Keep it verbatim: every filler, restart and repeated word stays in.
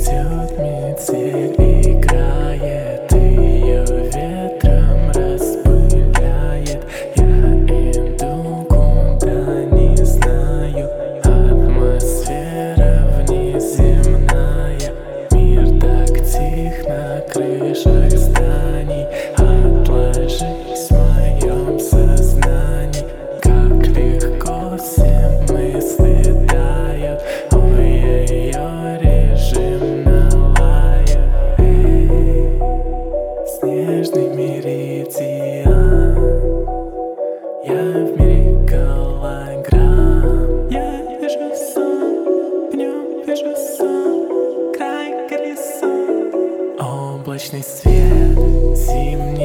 идет метель, играет, ее ветром распыляет. Я иду куда не знаю, атмосфера внеземная. Мир так тих на крышах зданий. Отложись в моем сознании, как легко все мысли тают. Ой, ее режим налает. Эй, снежный меридиан, я в мире голограмм. Я вижу сон, в нем вижу сон, край горизонт. Облачный свет, зимний